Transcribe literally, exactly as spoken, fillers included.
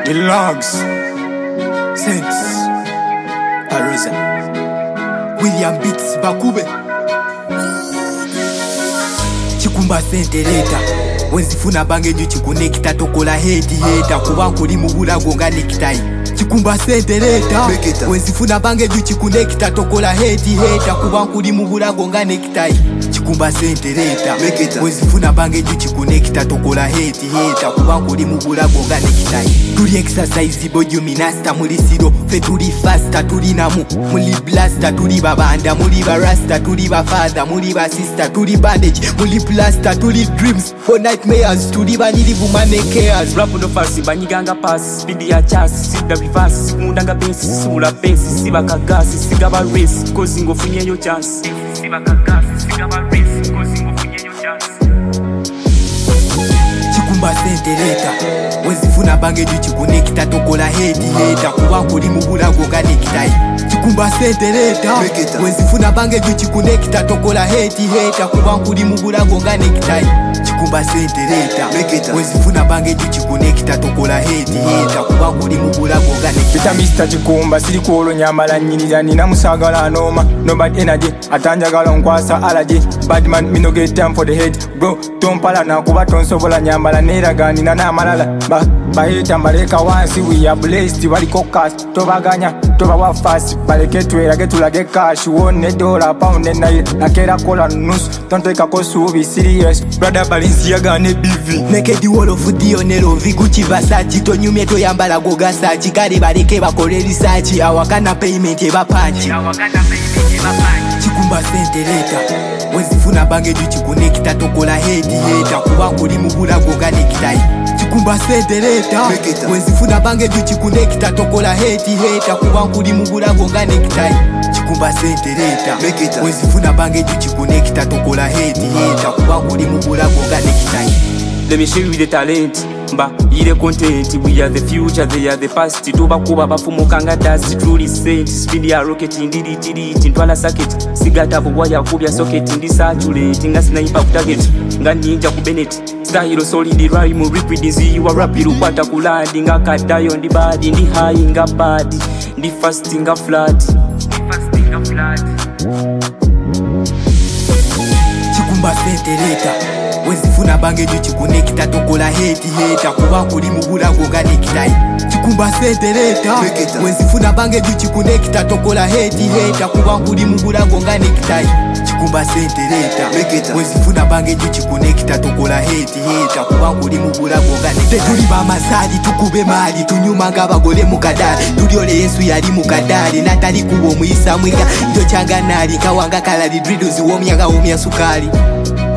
The Logs, Saints, Arosa, William Beats, Bakube, Chikumba Sentereta. Wenzifuna bange nju chikunekita tokola heti heta kuba nkuli mu bulago nga nekitai. Chikumba Sentereta. Wenzifuna bange nju chikunekita tokola heti heta kuba nkuli mu bulago nga nekitai. Chikumba Sentereta. Wenzifuna bange nju chikunekita tokola heti heta kuba nkuli mu bulago nga nekitai. Tuli exercise bojo minasta muli siro fe tuli faster tuli namu muli blaster tuli babanda muli barasta tuli bafada muli basista tuli bandage muli plaster tuli dreams for nightmares tuli banilivu manekers rap no fast banyiganga pass speed ya chas sida reverse mundanga base sula base siba kagasi sigaba race cause ngofunye yo chance siba kagasi sigaba race cause ngofunye yo chance. Chikumba Sentereta. Wenzifuna bange nju chikunekita tokola heti heta kuba nkuli mu bulago nga nekitai. Chikumba Sentereta. Wenzifuna bange nju chikunekita tokola heti heta kuba nkuli mu bulago nga nekitai. Chikumba Sentereta. Wenzifuna bange nju chikunekita tokola heti heta kuba nkuli mu bulago nga nekitai. Kita Mister Chikumba siri kuolo nyamala nyinira nina musagala anoma no bad energy atanjagala nkwasa allergy bad man me no get time for the head bro tompala na kuba tonsobola nyambala neraga nina na malala ba bahita mbaleka wansi we are blessed bali kokas tobaganya tobawa fast baleke twera getulage cash one dollar pound na nakera kola nus don't take a cost be serious brother Balenciaga ne B V Naked wall of Dionero Vigucci Versace tonyumye toyambala goga sachi kale baleke bakole research awakana payment eba panchi awakana payment eba panchi. Chikumba Sentereta. Wenzifuna bange nju chikunekita tokola heti heta kuba nkuli mu bulago nga nekitai. Chikumba Sentereta. Wenzifuna bange nju chikunekita tokola heti heta kuba nkuli mu bulago nga nekitai. Chikumba Sentereta. Wenzifuna bange nju chikunekita tokola heti heta kuba nkuli mu bulago nga nekitai. Let me show you the talent mba ile content we are the future they are the past tuba kuba bafumukanga dust truly saint speed ya rocket ndidi tidi tintwala circuit sigata bo wire kubya socket ndi saturate nga sniper ku target nga ninja ku Bennett style solid rhyme repeat you are rapid kwata kulandi nga kadayo ndi bad ndi high nga bad ndi fast nga flat ndi fast nga flat. Chikumba Sentereta. Wenzifuna bange nju chikunekita tokola heti heta kuba nkuli mu bulago nga nekitai. Chikumba Sentereta. Wenzifuna bange nju chikunekita tokola heti heta kuba nkuli mu bulago nga nekitai. Chikumba Sentereta. Wenzifuna bange nju chikunekita tokola heti heta kuba nkuli mu bulago nga nekitai. Tuli bamasali tukube mali tunyuma nga bagole mu kadali tuliole Yesu yali mu kadali natali kubo muyisa mwiga ndo changa nali kawanga kalali driddles womyaga womya sukali.